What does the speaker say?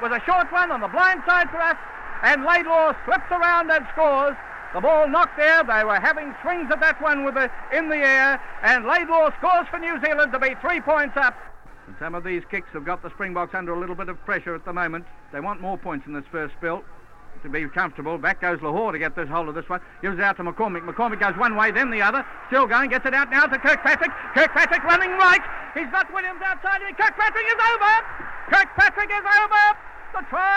was a short one on the blind side for us, and Laidlaw slips around and scores. The ball knocked there. They were having swings at that one in the air, and Laidlaw scores for New Zealand to be 3 points up. And some of these kicks have got the Springboks under a little bit of pressure at the moment. They want more points in this first spell to be comfortable. Back goes Lahore to get this hold of this one. Gives it out to McCormick. McCormick goes one way, then the other. Still going. Gets it out now to Kirkpatrick. Kirkpatrick running right. He's got Williams outside of him. Kirkpatrick is over. Kirkpatrick is over. The try.